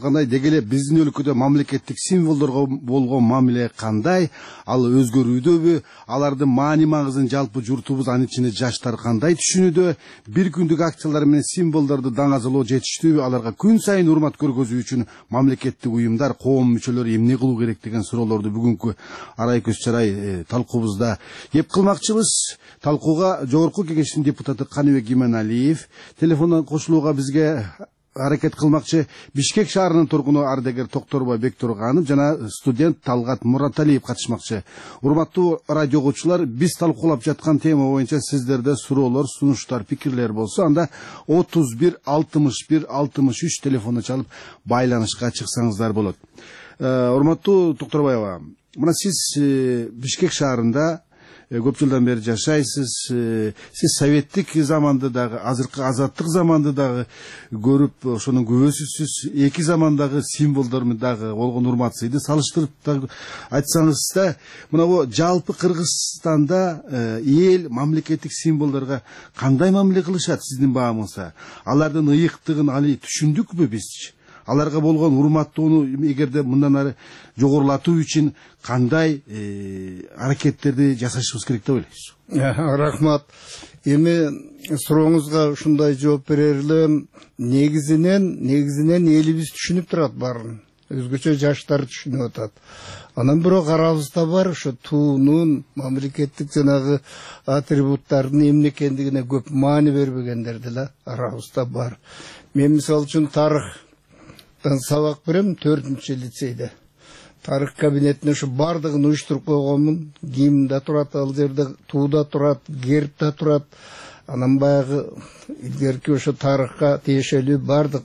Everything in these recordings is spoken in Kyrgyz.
Кандай дегеле биздин өлкөдө мамлекеттик символдорго болгон мамиле кандай, ал өзгөрүүдөбү, алардын маани магызын жалпы журтубуз, анын ичинде жаштар кандай түшүнүүдө, бир күндүк акциялар менен символдорду даңазалоо жетиштүүбү, аларга күн сайын урмат көргөзүү үчүн мамлекеттик уюмдар, коом мүчөлөрү эмне кылуу керек деген суроолорду бүгүнкү арай көз чарай талкуубузда кеп кылмакчыбыз. Талкууга Жогорку Кеңештин депутаты Каныбек Иманалиев, телефондон кошулууга бизге аракет кылмакчы Бишкек шаарынын тургуну ардагер Токторбой Бектурганов жана студент Талгат Мураталиев катышмакчы. Урматтуу радио угуучулар, биз талкуулап жаткан тема боюнча сиздерде суроолор, сунуштар, пикирлер болсо, анда 31 61 63 телефону чалып байланышка чыксаңыздар болот. Урматтуу Токторбаева, мына сиз Бишкек шаарында көп жылдан бери жашайсыз. Сиз советтик заманды дагы, азыркы азаттык заманды дагы көрүп, ошонун күбөсүсүз. Эки замандагы символдор дагы болгон урматсызды салыштырып дагы айтсаңыз да, мына бу жалпы Кыргызстанда эл мамлекеттик символдорго кандай мамиле кылышат сиздин баамыңызда? Алардын ыйыктыгын али түшүндүкпү биз? Аларга болгон урматтоону эгерде мындан ары жогорулатуу үчүн кандай аракеттерди жасашыбыз керек деп ойлойсуз? Рахмат. Эми сурооңузга ушундай жооп берер элем. Негизинен элибиз түшүнүп турат баарын. Өзгөчө жаштар түшүнүп атат. Анан бирок арабызда бар ошо туунун мамлекеттик жанагы атрибуттардын эмне экендигине көп маани бербегендер деле арабызда бар. Мен мисалы үчүн тарыхтан сабак берем 4-чү лицейде. Тарых кабинетине ушу бардыгын уюштуруп койгонмун. Гимн да турат, ал жерде туу да турат, герб да турат. Анан баягы илгерки ошо тарыхка тиешелүү бардык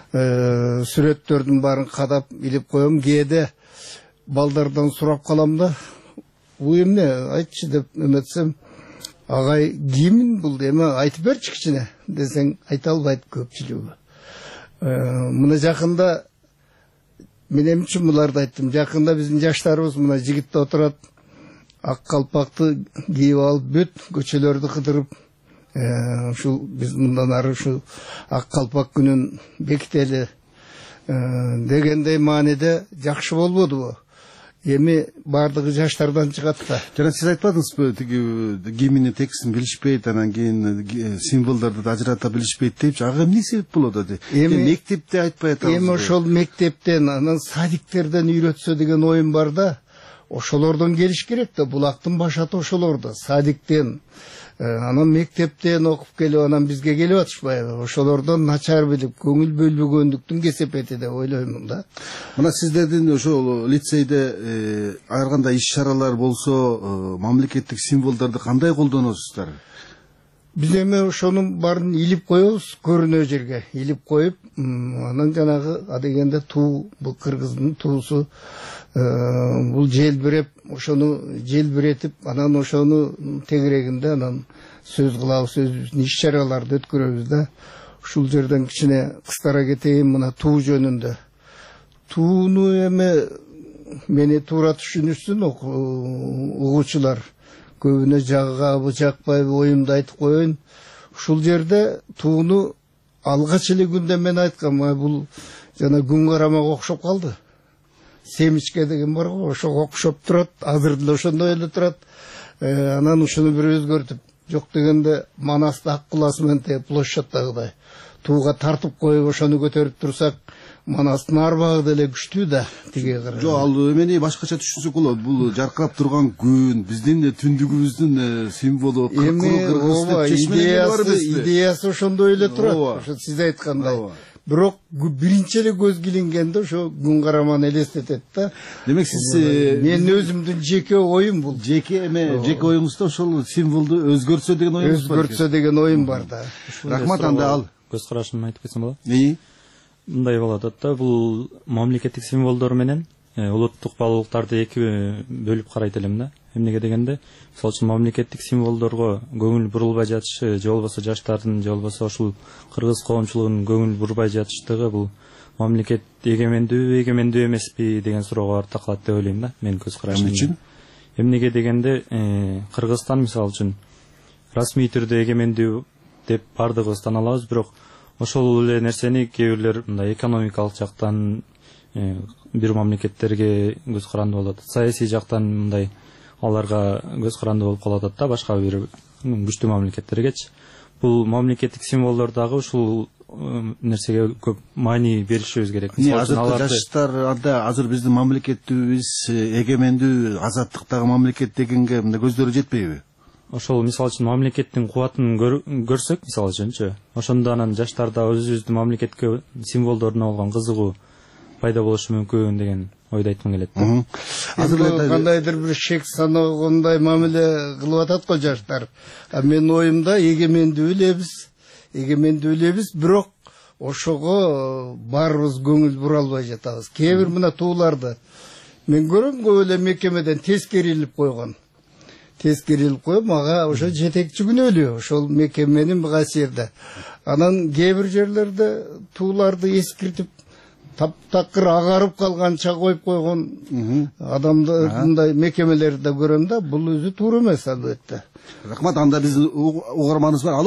сүрөттөрдүн баарын кадап илип коем. Кээде балдардан сурап калам да, бул эмне айтчы деп эметсем, агай гимн бул эме айтып берчи кичине десең айта албайт көпчүлүгү. Мына жакында менемчи буларды айттым. Жакында биздин жаштарыбыз мына жигитте отурат, ак калпакты кийип алып бүт көчөлөрдү кыдырып, ушул биз мындан ары ушу ак калпак күнүн бекители дегендей мааниде жакшы болбодубу? Эми бардыгы жаштардан чыгат да. Жана сиз айтпадыңызбы, тиги гимндин текстин билишпейт, анан кийин символдорду ажырата билишпейт депчи, ага эмне себеп болот? Мектепте айтпай атабыз. Эми ошол мектептен, анан садиктерден үйрөтсө деген оюм бар да. Ошолордон келиш керек да, булактын башаты ошолордо. Садиктен, анан мектептен окуп келип, анан бизге келип атышпайбы? Ошолордон начар билип, көңүл бөлбөгөндүктүн кесепети деп ойлоймун да. Мына сиздердин ошол лицейде ар кандай иш-чаралар болсо, мамлекеттик символдорду кандай колдоносуздар? Биз эми ошонун баарын илип коебуз, көрүнө жерге илип коюп, анан жанагы адегенде туу, бул кыргыздын туусу, бул желбиреп, ошону желбиретип, анан ошону тегерегинде анан сөз кылабыз, өзүбүздүн иш-чараларды өткөрөбүз да. Ушул жерден кичине кыскара кетейин мына туу жөнүндө. Тууну эми мени туура түшүнүшсүн угуучулар. Көбүнө жагабы, жакпайбы оюмду айтып коеюн. Ушул жерде тууну алгач эле күндө мен айткам, бул жана күн карамага окшоп калды. Семичке деген бар го, ошого окшоп турат, азыр деле ошондой эле турат. Анан ушуну бир өзгөртүп, жок дегенде Манасты ак кыласымен площадьтагыдай тууга тартып коюп ошону көтөрүп турсак, Манастын арбагы деле күчтүү да, тиге кара. Жок, ал эмени башкача түшүнсөк болот. Бул жаркырап турган күн, биздин түндүгүбүздүн символу, идеясы ошондой эле турат. Ошо сиз айткандай. Бирок биринчи эле көз килингенде ошо күн караманы элестетет да. Демек сиз мен өзүмдүн жеке оюм бул. Жеке оюңузда ошол символду өзгөртсө деген оюңуз бар. Өзгөртсө деген оюм бар да. Рахмат, анда ал. Көз карашымды айтып кетсем болот? Мындай болот да, бул мамлекеттик символдор менен улуттук баалуулуктарды эки бөлүп карайт элем да. Эмнеге дегенде, мисалы үчүн мамлекеттик символдорго көңүл бурулбай жатышы, же болбосо жаштардын, же болбосо ушул кыргыз коомчулугунун көңүл бурбай жатыштыгы бул мамлекет эгемендүү эмеспи деген суроого такалат деп ойлойм да, мен көз карашым. Эмне үчүн? Эмнеге дегенде, Кыргызстан мисалы үчүн расмий түрдө эгемендүү деп бардыгыбыз тана алабыз, бирок ошол эле нерсени кээ бирлер мындай экономикалык жактан бир мамлекеттерге көз каранды болуп атат, саясий жактан мындай аларга көз каранды болуп калып атат да башка бир күчтүү мамлекеттергечи. Бул мамлекеттик символдор дагы ушул нерсеге көп маани беришибиз керек. Жаштар анда азыр биздин мамлекетибиз эгемендүү азаттыктагы мамлекет дегенге мындай көздөрү жетпейби? Ошол мисалы үчүн мамлекеттин кубатын көрсөк, мисалы үчүнчү, ошондо анан жаштарда өзүбүздүн мамлекетке символдоруна болгон кызыгуу пайда болушу мүмкүн деген ойду айткым келет. Азыр кандайдыр бир шек санагандай мамиле кылып атат го жаштар. Менин оюмда эгемендүү элебиз, бирок ошого баарыбыз көңүл бура албай жатабыз. Кээ бир мына тууларды мен көрөм, көп эле мекемеден тескерилип койгон. Мага ошо жетекчи күнөөлүү ошол мекеменин касиерде. Анан кээ бир жерлерде тууларды эскиртип таптакыр агарып калганча коюп койгон адамдарды мекемелерде көрөм да, бул өзү туура эмес албетте. Рахмат, анда биздин угарманыбыз бар.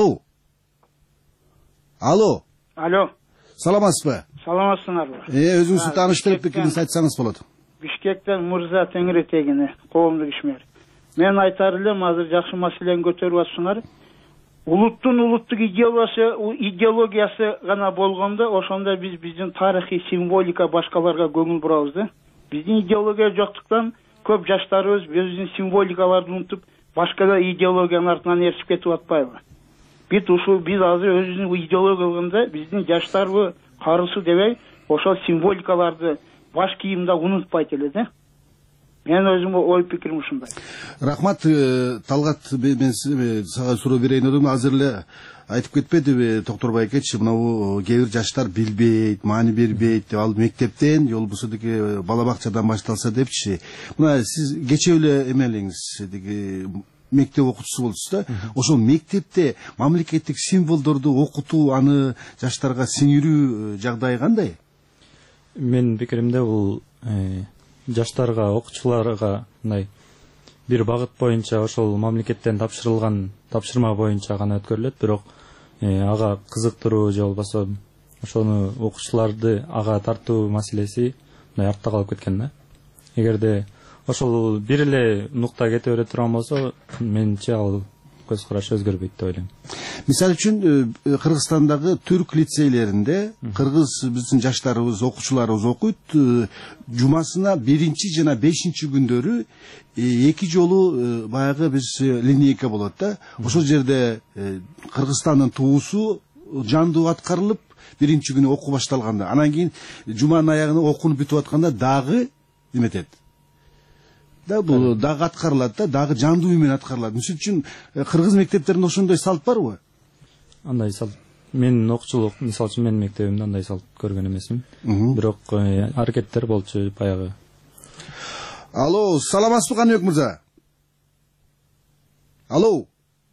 Алло. Саламатсызбы? Саламатсыңарбы? Өзүңүздү тааныштырып пикириңизди айтсаңыз болот. Бишкектен Мырза Теңиретегини, коомдук ишмер. Мен айтар элем, азыр жакшы маселени көтөрүп атсыңар. Улуттун улуттук идеологиясы гана болгондо, ошондо биздин тарыхый символика башкаларга көңүл бурабыз да. Биздин идеология жоктуктан көп жаштарыбыз биздин символикаларды унутуп, башка идеологиянын артынан эришип кетип атпайбы? Биз азыр өзүбүздүн идеология кылганда биздин жаштарбы, карысы дебей, ошол символикаларды баш кийимде унутпайт эле да. Мен өзүм ой пикирим ушундай. Рахмат, Талгат, мен сага суроо берейин дедим. Азыр эле айтып кетпедиби Токторбай экечи, мынабу кээ бир жаштар билбейт, маани бербейт деп, ал мектептен же болбосо деги бала бакчадан башталса депчи. Мына сиз кечээ эле эмелиңиз, деги мектеп окуучусу болчусуз да. Ошол мектепте мамлекеттик символдорду окутуу, аны жаштарга сиңирүү жагдайы кандай? Менин пикиримде бул жаштарга, окуучуларга мындай бир багыт боюнча ошол мамлекеттен тапшырылган тапшырма боюнча гана өткөрүлөт, бирок ага кызыктыруу же болбосо ошону окуучуларды ага тартуу маселеси мындай артта калып кеткен да. Эгерде ошол бир эле нукта кете бере турган болсо, менимче ал көз караш өзгөрбөйт деп ойлойм. Мисалы үчүн Кыргызстандагы түрк лицейлеринде кыргыз биздин жаштарыбыз, окуучуларыбыз окуйт. Жумасына 1 жана 5 күндөрү 2 жолу баягы биз линейка болот да. Ошол жерде Кыргызстандын туусу жандуу аткарылып, 1 күнү окуу башталганда, анан кийин жуманын аягына окууну бүтүп атканда дагы эметет. Да, бул дагы аткарылат да, дагы жандуу менен аткарылат. Мисалы үчүн кыргыз мектептеринде ошондой салт барбы? Андай салт менин окуучулук, мисалы үчүн менин мектебимде андай салт көргөн эмесмин. Бирок аракеттер болчу баягы. Алло, саламатсызбы Каныбек мырза? Алло.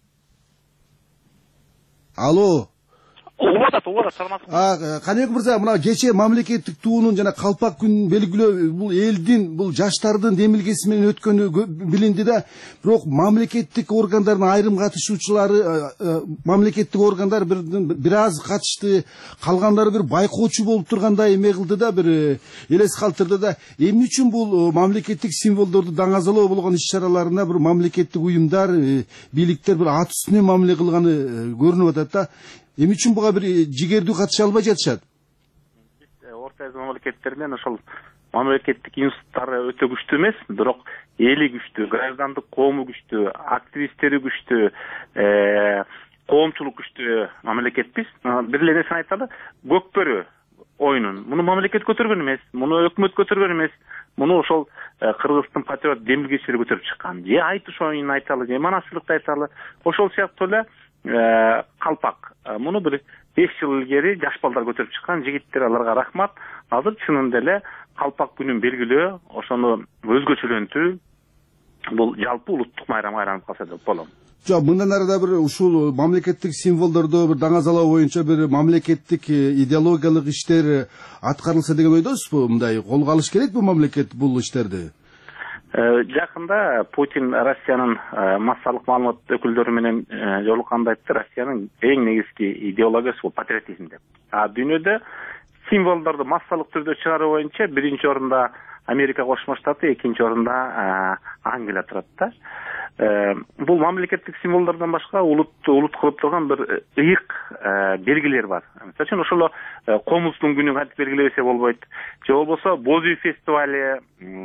Улатат, саламатсызбы? Каныбек мырза, мына кечээ мамлекеттик туунун жана калпак күнүн белгилөө бул элдин, бул жаштардын демилгеси менен өткөнү билинди да. Бирок мамлекеттик органдардын айрым катышуучулары, мамлекеттик органдар бир аз катышты, калгандары бир байкоочу болуп тургандай эме кылды да, бир элес калтырды да. Эмне үчүн бул мамлекеттик символдорду даңазалоо болгон иш-чараларына бир мамлекеттик уюмдар, бийликтер бир ат үстүнөн мамиле кылганы көрүнүп атат да. Эмне үчүн буга бир жигердүү катыша албай жатышат? Орто Азия мамлекеттеринен ошол мамлекеттик институттары өтө күчтүү эмес, бирок эли күчтүү, граждандык коому күчтүү, активисттери күчтүү, коомчулук күчтүү мамлекетпиз. Бир эле нерсени айталы, Көкбөрү оюнун муну мамлекет көтөргөн эмес, муну өкмөт көтөргөн эмес, муну ошол кыргыздын патриот демилгечилери көтөрүп чыккан. Же айтыш оюнун айталы, же манасчылыкты айталы. Ошол сыяктуу эле калпак. Муну бир 5 жыл илгери жаш балдар көтөрүп чыккан, жигиттер, аларга рахмат. Азыр чынында эле калпак күнүн белгилөө, ошону өзгөчөлөнтүү бул жалпы улуттук майрамга айланып калса деп болом. Жок, мындан ары да бир ушул мамлекеттик символдорду бир даңазалоо боюнча бир мамлекеттик идеологиялык иштер аткарылса деген ойдосузбу? Мындай колго алыш керек бу мамлекет бул иштерди? Жакында Путин Россиянын массалык маалымат өкүлдөрү менен жолукканда айтты, Россиянын эң негизги идеологиясы бул патриотизм деп. Дүйнөдө символдорду массалык түрдө чыгаруу боюнча биринчи орунда Америка Кошмо Штаты, экинчи орунда Англия турат да. Бул мамлекеттик символдордон башка улут кылып турган бир ыйык белгилер бар. Мисалы ошол комуздун күнүн кантип белгилебесе болбойт. Же болбосо боз үй фестивали,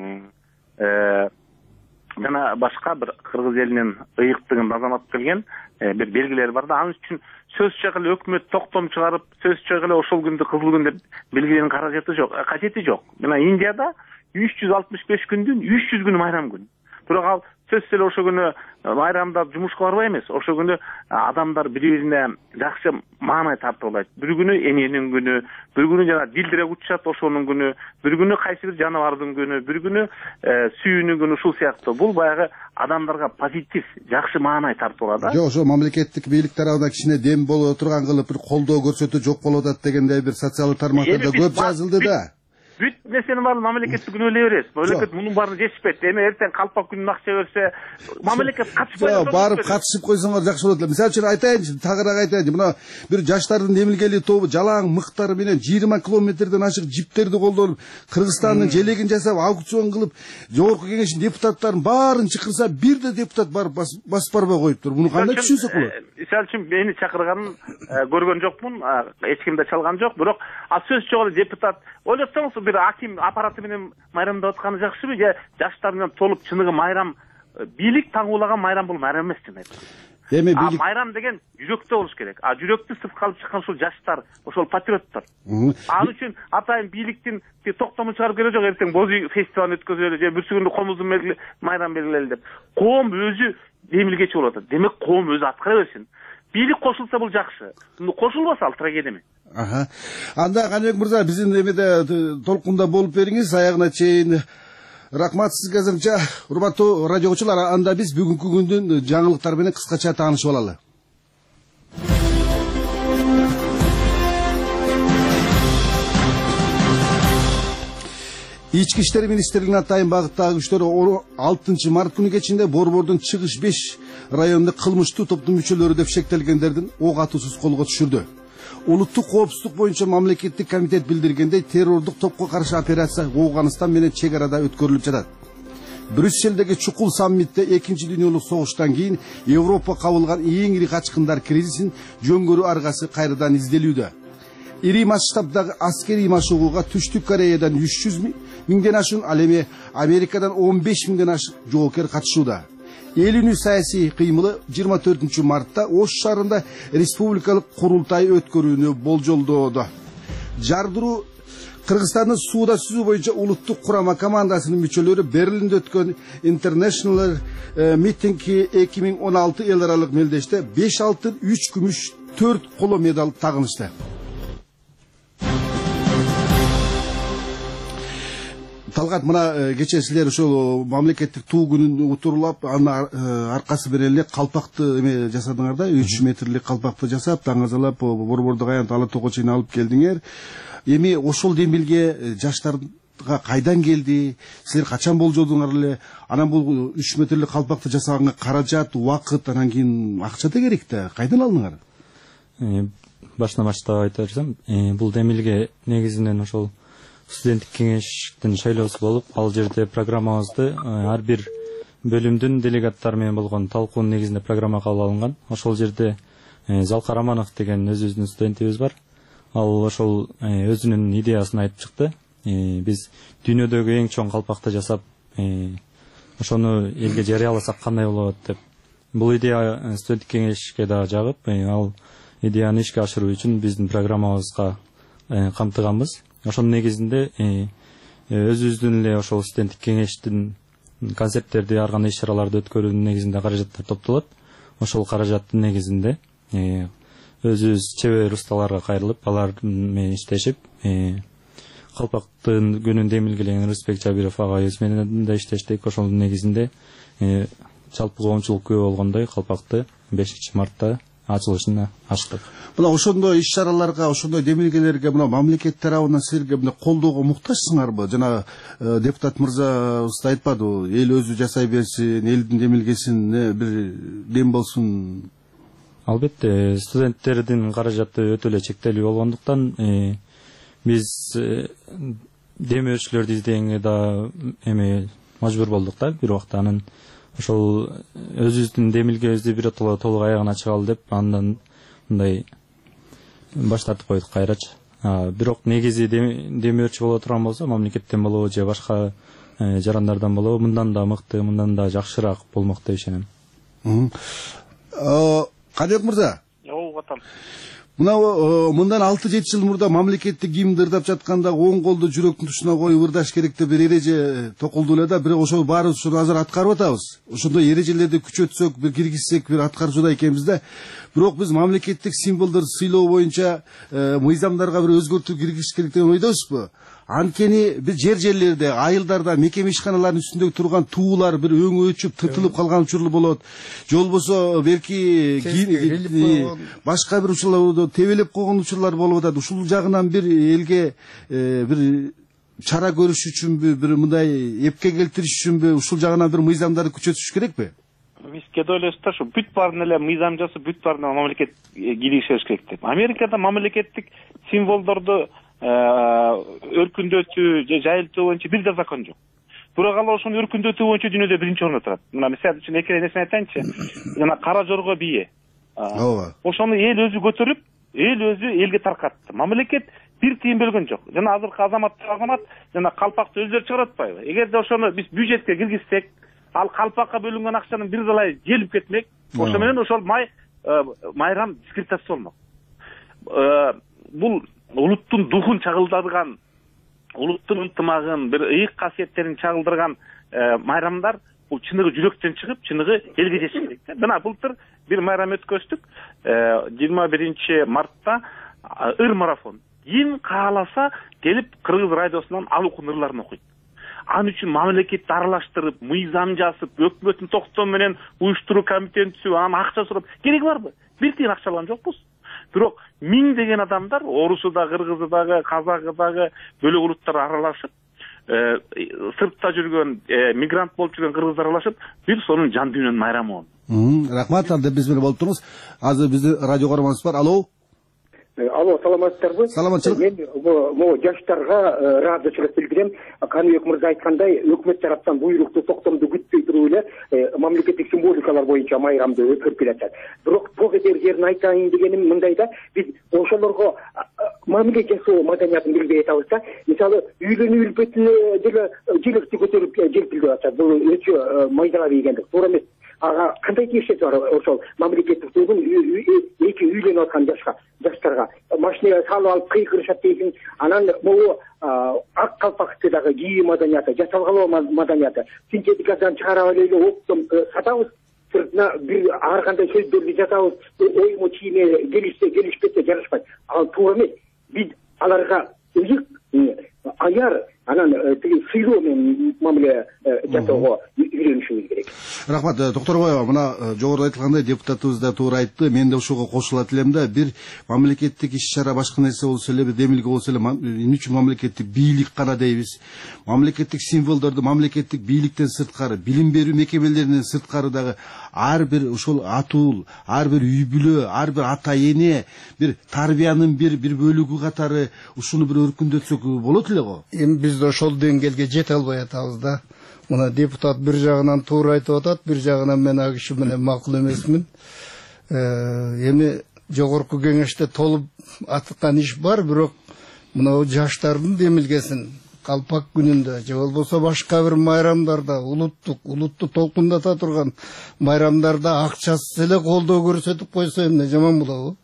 жана башка бир кыргыз элинин ыйыктыгын базамат келген бир белгилер бар да. Анын үчүн сөзсүз эле өкмөт токтом чыгарып, сөзсүз эле ошол күндү кызыл күн деп белгилеүүнүн кажети жок. Мына Индияда 365 күндүн 300 күнү майрам күн. Бирок ал сөзсүз эле ошол күнү майрамда жумушка барбай эмес. Ошол күнү адамдар бири-бирине жакшы маанай тартып алат. Бир күнү эненин күнү, бир күнү жана дилдирек учат ошонун күнү, бир күнү кайсы бир жаныбардын күнү, бир күнү сүйүүнүн күнү, ушул сыяктуу. Бул баягы адамдарга позитив, жакшы маанай тартып алат да. Жок, ошо мамлекеттик бийлик тарабынан кичине дем боло турган кылып бир колдоо көрсөтүү жок болуп атат дегендей бир социалдык тармактарда көп жазылды да. Бүт нерсенин баарын мамлекетти күнөөлөй беребиз. Мамлекет мунун баарын жешпейт. Эми эртең калпак күнүн акча берсе, мамлекет катышпайт. Жок, барып катышып койсоңор жакшы болот эле. Мисалы үчүн айтайынчы, тагыраак айтайынчы. Мына бир жаштардын эмилгели тобу жалаң мыктары менен 20 километрден ашык жиптерди колдонуп, Кыргызстандын желегин жасап, аукцион кылып, жогорку кеңештин депутаттарын баарын чакырса, бир да депутат барып басып барбай коюптур. Муну кандай түшүнсөк болот? Мисалы үчүн мени чакырганын көргөн жокмун, эч ким да чалган жок, бирок сөз жок эле депутат. Ойлотсоңуз бир аким аппараты менен майрамдап атканы жакшыбы, же жаштар менен толуп чыныгы майрам, бийлик таңуулаган майрам бул майрам эмес чын айтканда. Эми бийлик майрам деген жүрөктө болуш керек. Жүрөктү сыртка алып чыккан ушул жаштар, ошол патриоттор. Ал үчүн атайын бийликтин токтомун чыгарып керек жок, эртең боз үй фестивалын өткөзөлү же бүрсү күндү комуздун майрам белгилели деп. Коом өзү демилгечи болуп атат. Демек коом өзү аткара берсин. Бийлик кошулса бул жакшы. Кошулбаса ал трагедия эме. Анда Каныбек мырза, биздин эмеде толкунда болуп бериңиз, аягына чейин. Рахмат сизге азырынча. Урматтуу радиочулар, анда биз бүгүнкү күндүн жаңылыктары менен кыскача таанышып алалы. Ички иштер министрлигинин атайын багыттагы күчтөрү 6 март күнү кечинде Борбордун чыгыш 5 районунда кылмыштуу топтун мүчөлөрү деп шектелгендердин ок атуусуз колго түшүрдү. Улуттук коопсуздук боюнча мамлекеттик комитет билдиргендей, террордук топко каршы операция Афганистан менен чек арада өткөрүлүп жатат. Брюсселдеги чукул саммитте 2 дүйнөлүк согуштан кийин Европа кабылган эң ири качкындар кризисин жөнгөрүү аргасы кайрадан изделүүдө. Ири масштабдагы аскерий машыгууга Түштүк Кореядан 300 миңден ашын, ал эми Америкадан 15 миңден ашык жоокер катышууда. Эл үнү саясий кыймылы 24 мартта Ош шаарында республикалык курултай өткөрүүнү болжолдоодо. Жардыруу Кыргызстандын сууда сүзүү боюнча улуттук курама командасынын мүчөлөрү Берлинде өткөн International Meeting 2016 эл аралык мелдеште 5 алтын, 3 күмүш, 4 коло медаль тагынышты. Талгат, мына кечээ силер ошол мамлекеттик туу күнүн утурлап, анын аркасы менен эле калпакты эме жасадыңар да, 3 метрлик калпакты жасап, таңазалап, борбордук аянт ала тоого чейин алып келдиңер. Эми ошол демилге жаштарга кайдан келди? Силер качан болжолдуңар эле? Анан бул 3 метрлик калпакты жасаганга каражат, убакыт, анан кийин акча да керек да. Кайдан алдыңар? Башына баштап айта берсем, бул демилге негизинен ошол студенттик кеңештин шайлоосу болуп, ал жерде программабызды ар бир бөлүмдүн делегаттары менен болгон талкуунун негизинде программа кабыл алынган. Ошол жерде Залка Романов деген өзүбүздүн студентибиз бар. Ал ошол өзүнүн идеясын айтып чыкты. Биз дүйнөдөгү эң чоң калпакты жасап, ошону элге жарыяласак кандай болот деп. Бул идея студенттик кеңешке да жагып, ал идеяны ишке ашыруу үчүн биздин программабызга камтыганбыз. Ошонун негизинде өзүбүздүн эле ошол студенттик кеңештин концерттерди, ар кандай иш-чараларды өткөрүүнүн негизинде каражаттар топтолот. Ошол каражаттын негизинде өзүбүз чебер усталарга кайрылып, алар менен иштешип, калпактын күнүн демилгелеген Рысбек Жабиров агайыбыз менен да иштештик. Ошонун негизинде жалпы коомчулук күбө болгондой калпакты 5 мартта ачылышына аштык. Мына ошондой иш-чараларга, ошондой демилгелерге мына мамлекет тарабынан силерге мына колдоого муктажсыңарбы? Жана депутат мырзабыз да айтпадыбы, эл өзү жасай берсин, элдин демилгесин бир дем болсун. Албетте, студенттердин каражаты өтө эле чектелүү болгондуктан биз демөөрчүлөрдү издегенге да мажбур болдук да. Бир убакта анын ошол өзүбүздүн демилгебизди биротоло толук аягына чыгалы деп андан мындай баш тартып койдук кайрачы. Бирок негизи демөөрчү боло турган болсо, мамлекеттен болобу же башка жарандардан болобу, мындан да мыкты, мындан да жакшыраак болмок деп ишенем. Кадиок мырза. Ватан. Мындан 6-7 жыл мурда мамлекеттик гимнди ырдап жатканда оң колду жүрөктүн тушуна коюп ырдаш керек деп бир эреже токулду эле да, бирок ошол баарыбыз ушуну азыр аткарып атабыз. Ошондой эрежелерди күчөтсөк, бир киргизсек, бир аткарчуда экенбиз да. Бирок биз мамлекеттик символдорду сыйлоо боюнча мыйзамдарга бир өзгөртүү киргизиш керек деген ойдобузбу? Анткени бир жерлерде, айылдарда, мекеме ишканаларынын үстүндө турган туулар бир өңү өчүп, тыртылып калган учурлар болот. Же болбосо белки башка бир учурларда тебелеп койгон учурлар болуп атат. Ушул жагынан бир элге бир чара көрүш үчүнбү, бир мындай эпке келтириш үчүнбү, ушул жагынан бир мыйзамдарды күчөтүш керекпи? Биз кеде ойлойбуз да, ушу бүт баарын эле мыйзам жасап, бүт баарына мамлекет киргизиш керек деп. Америкада мамлекеттик символдорду өркүндөтүү же жайылтуу боюнча бир да закон жок. Бирок алар ошону өркүндөтүү боюнча дүйнөдө биринчи орунда турат. Мына мисалы үчүн эки нерсени айтайынчы. Жана кара жорго бие. Ошону эл өзү көтөрүп, эл өзү элге таркатты. Мамлекет бир тыйын бөлгөн жок. Жана азыркы азамат жана калпакты өздөрү чыгарып атпайбы? Эгерде ошону биз бюджетке киргизсек, ал калпакка бөлүнгөн акчанын бир далай желип кетмек, ошо менен ошол майрам дискредитация болмок. Бул улуттун духун чагылдырган, улуттун ынтымагын, бир ыйык касиеттерин чагылдырган майрамдар бул чыныгы жүрөктөн чыгып, чыныгы элге жетиш керек. Мына былтыр бир майрам өткөздүк. 21 мартта ыр марафон. Ким кааласа келип Кыргыз радиосунан ал укун ырларын окуйт. Ан үчүн мамлекетти аралаштырып, мыйзам жазып, өкмөттүн токтому менен уюштуруу комитетин түзүп, анан акча сурап, кереги барбы? Бир тыйын акча алган жокпуз. Бирок миңдеген адамдар, орусу да, кыргызы дагы, казагы дагы, бөлөк улуттар аралашып, сыртта жүргөн, мигрант болуп жүргөн кыргыздар аралашып, бир сонун жан дүйнөнүн майрамы болду. Рахмат, анда биз менен болуп туруңуз. Азыр биздин радио көрөрманыбыз бар. Алло. Алло, саламатсыздарбы? Саламатчылык. Мен могу жаштарга ыраазычылык билдирем. Каныбек мырза айткандай, өкмөт тараптан буйрукту, токтомду күтпөй туруп эле мамлекеттик символикалар боюнча майрамды өткөрүп келатат. Бирок ток этер жерин айтайын дегеним мындай да, биз ошолорго мамиле жасоо маданиятын билбей атабыз да. Мисалы, үйлөнүү үлпөтүнө деле желекти көтөрүп желпилдеп атат. Бул өчө майдалап ийгендик. Туура эмес. Ага кандай тиешеси бар ошол мамлекеттик тугун эки үйлөнүп аткан жаштарга машина салып алып кыйкырышат дейсиң, анан могу ак калпакты дагы кийүү маданияты, жасалгалоо маданияты, синтетикадан чыгарып эле оптом сатабыз, сыртына бир ар кандай сөздөрдү жазабыз, оймо чийиме келишсе келишпесе жарашпайт. Ал туура эмес. Биз аларга ыйык аяр анан сыйлоо менен мамиле жасоого үйрөнүшүбүз керек. Рахмат, Докторбаева, мына жогоруда айтылгандай депутатыбыз да туура айтты. Мен да ушуга кошулат элем да, бир мамлекеттик иш-чара башка нерсе болсо эле, бир демилге болсо эле, эмне үчүн мамлекеттик бийлик гана дейбиз? Мамлекеттик символдорду мамлекеттик бийликтен сырткары, билим берүү мекемелеринен сырткары дагы ар бир ушул атул, ар бир үй бүлө, ар бир ата эне, бир тарбиянын бир бөлүгү катары ушуну бир өркүндөтсөк болот эле го. Эми биз ошол деңгээлге жете албай атабыз да. Мына депутат бир жагынан туура айтып атат, бир жагынан мен ал киши менен макул эмесмин. Эми жогорку кеңеште толуп аткан иш бар, бирок мына жаштардын демилгесин калпак күнүндө же болбосо башка бир майрамдарда, улутту толкундата турган майрамдарда акчасыз эле колдоо көрсөтүп койсо эмне жаман болобу?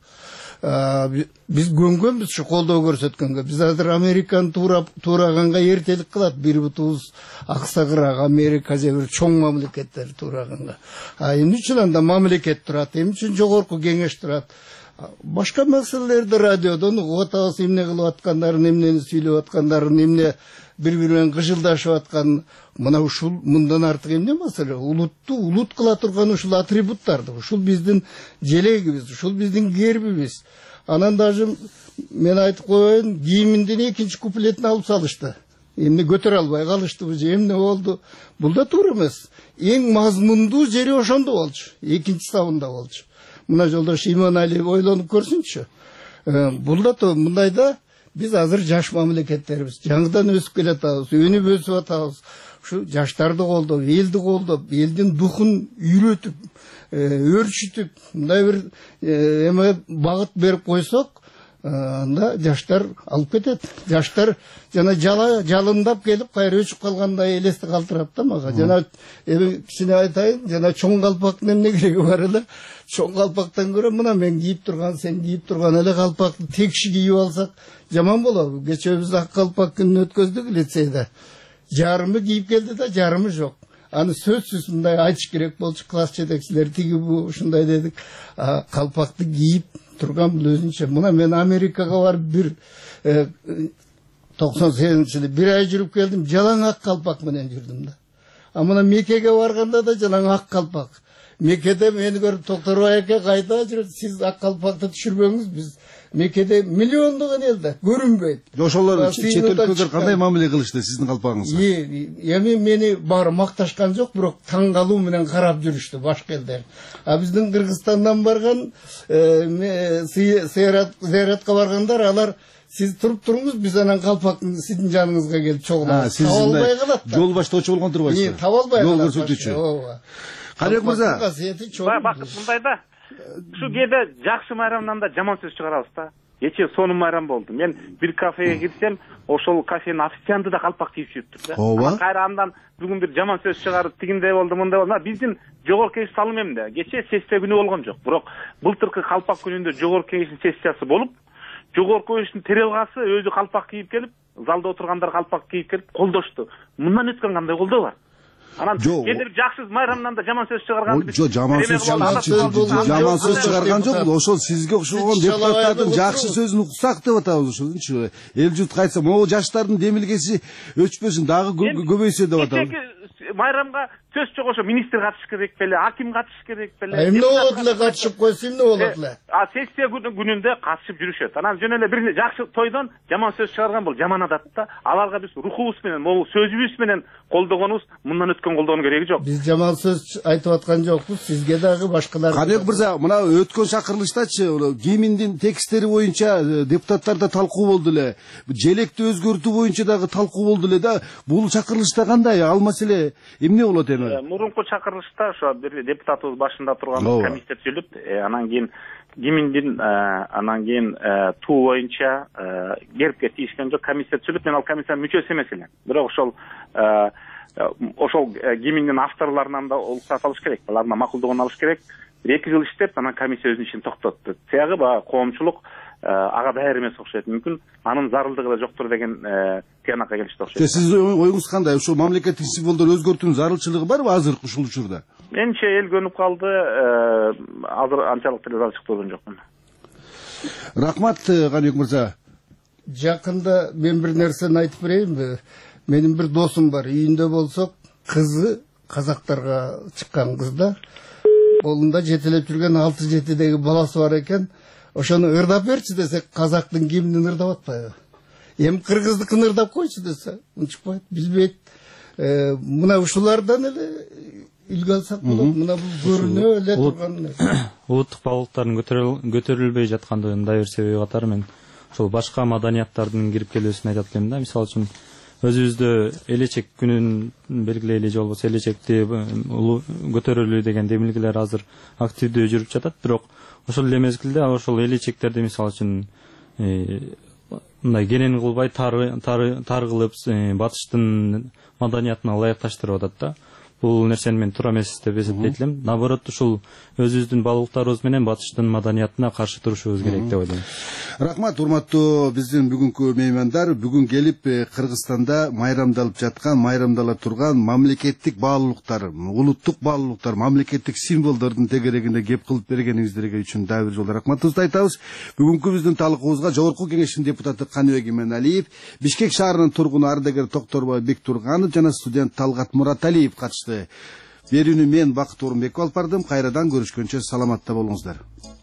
Биз көнгөнбүз ушу колдоо көрсөткөнгө. Биз азыр Американы туураганга эртелик кылат. Бир бутубуз аксагыраак Америка же бир чоң мамлекеттер туураганга. Эмне үчүн анда мамлекет турат? Эмне үчүн жогорку кеңеш турат? Башка маселелерди радиодон угуп атабыз, эмне кылып аткандарын, эмнени сүйлөп аткандарын, эмне бири менен кыжылдашып аткан мына ушул мындан артык эмне маселе? Улутту улут кыла турган ушул атрибуттарды, ушул биздин желегибиз, ушул биздин гербибиз. Анан даже мен айтып коеюн, кийиминдин экинчи куплетин алып салышты. Эмне көтөрө албай калыштыбы же эмне болду? Бул да туура эмес. Эң мазмундуу жери ошондо болчу. Экинчи сабында болчу. Мына жолдош Иманали ойлонуп көрсүнчү. Бул да мындайда биз азыр жаш мамлекеттербиз. Жаңыдан өсүп келатабыз, өнүп өсүп атабыз. Ушу жаштарды колдоп, элди колдоп, элдин духун үйрөтүп, өрчүтүп, мындай бир эме багыт берип койсок, анда жаштар алып кетет. Жаштар жана жалындап келип кайра өчүп калгандай элести калтырат да мага. Жана кичине айтайын, жана чоң калпактын эмне кереги бар эле? Чоң калпактан көрө мына мен кийип турган, сен кийип турган эле калпакты тек киши кийип алсак жаман болобу? Кечээ биз ак калпак күнүн өткөздүк лицейде. Жарымы кийип келди да, жарымы жок. Аны сөзсүз мындай айтыш керек болчу, класс жетекчилери тиги бу ушундай дедик. Калпакты кийип турган бул өзүнчө. Мына мен Америкага барып бир 98-жылы бир ай жүрүп келдим, жалаң ак калпак менен жүрдүм да. А мына Меккеге барганда да жалаң ак калпак. Меккеде мени көрүп Токторбай аке кайда жүрөт? Сиз ак калпакты түшүрбөңүз, биз Меккеде миллиондогон элде көрүнбөйт. Ошолор чет өлкөлөр кандай мамиле кылышты сиздин калпагыңызга? Эми мени баары макташкан жок, бирок таң калуу менен карап жүрүштү башка элдер. А биздин Кыргызстандан барган зыяратка баргандар, алар сиз туруп туруңуз, биз анан калпактын сиздин жаныңызга келип чогулабыз. Таба албай калат да. Жол баштоочу болгон турбайсызбы? Таба албай калат. Жол көрсөтүүчү. Ооба. Каныбек мырза, бакыт мындай да. Ушу кээде жакшы майрамдан да жаман сөз чыгарабыз да. Кечээ сонун майрам болду. Мен бир кафеге кирсем, ошол кафенин официанты да калпак кийип жүрүптүр да. Ооба. Кайра андан бүгүн бир жаман сөз чыгарып, тигиндей болду, мындай болду. Биздин жогорку кеңеш салым эмне? Кечээ сессия күнү болгон жок. Бирок былтыркы калпак күнүндө жогорку кеңештин сессиясы болуп, жогорку кеңештин төралгасы өзү калпак кийип келип, залда отургандар калпак кийип келип колдошту. Мындан өткөн кандай колдоо бар? Анан кээде жакшы майрамдан да жаман сөз чыгарган. Жок, жаман сөз чыгарган жок. Ошол сизге окшогон депутаттардын жакшы сөзүн уксак деп атабыз ошончу. Эл журт кайтса, могу жаштардын демилгеси өчпөсүн, дагы көбөйсө деп атабыз. Майрамга сөз жок, ошо министр катыш керек беле, аким катыш керек беле. Эмне болот эле катышып койсо, эмне болот эле? Сессия күнүндө катышып жүрүшөт. Анан жөн эле бир жакшы тойдон жаман сөз чыгарган бул жаман адат да. Аларга биз рухубуз менен, могу сөзүбүз менен колдогонубуз мындан өткөн колдоонун кереги жок. Биз жаман сөз айтып аткан жокпуз, сизге дагы башкалар. Каныбек мырза, мына өткөн чакырылыштачы гимндин текстери боюнча депутаттарда талкуу болду эле. Желекти өзгөртүү боюнча дагы талкуу болду эле да. Бул чакырылышта кандай? Ал маселе эмне болот эми? Мурунку чакырылышта ошо бир депутатыбыз башында турган комиссия түзүлүп, анан кийин гимндин анан кийин туу боюнча гербке тийишкен жок комиссия түзүлүп, мен ал комиссиянын мүчөсү эмес элем. Бирок ошол гимндин авторлорунан да уруксат алыш керек, алардан макулдугун алыш керек. 2 жыл иштеп, анан комиссия өзүнүн ишин токтотту. Тиягы коомчулук ага даяр эмес окшойт. Мүмкүн анын зарылдыгы да жоктур деген тыянакка келишти окшойт. Сиздин оюңуз кандай? Ушул мамлекеттик символдор өзгөртүүнүн зарылчылыгы барбы азыркы ушул учурда? Менимче эл көнүп калды, азыр анчалык деле зарыл чыкпаган жокмун. Рахмат, Каныбек мырза. Жакында мен бир нерсени айтып берейинби? Менин бир досум бар, үйүндө болсок, кызы казактарга чыккан кыз да. Колунда жетелеп жүргөн 6-7деги баласы бар экен. Ошону ырдап берчи десек, казактын гимнин ырдап атпайбы? Эми кыргыздыкын ырдап койчу десе, унчукпайт, билбейт. Мына ушулардан эле үлгү алсак болот. Мына бул көрүнө эле турган нерсе. Улуттук багыттардын көтөрүлбөй жаткандыгынын дагы бир себеби катары мен ошол башка маданияттардын кирип келүүсүн айтат элем да. Мисалы үчүн өзүбүздө элечек күнүн белгилейли же болбосо элечекти көтөрүлүү деген демилгелер азыр активдүү жүрүп жатат. Бирок ошол эле мезгилде ошол элечектерди мисалы үчүн мындай кенен кылбай тар кылып батыштын маданиятына ылайыкташтырып атат да. бул нерсени мен туура эмес деп эсептейт элем. Наоборот, ушул өзүбүздүн балыктарыбыз менен батыштын маданиятына каршы турушубуз керек деп ойлойм. Рахмат, урматтуу биздин бүгүнкү меймандар. Бүгүн келип Кыргызстанда майрамдалып жаткан, майрамдала турган мамлекеттик баалуулуктар, улуттук баалуулуктар, мамлекеттик символдордун тегерегинде кеп кылып бергениңиздерге үчүн дагы бир жолу рахматыбызды айтабыз. Бүгүнкү биздин талкуубузга Жогорку Кеңештин депутаты Каныбек Именалиев, Бишкек шаарынын тургуну ардагер Токторбай Бектурганов жана студент Талгат Мураталиев катышты. Берүүнү мен Бакыт Орунбеков алып бардым. Кайрадан көрүшкөнчө саламатта болуңуздар.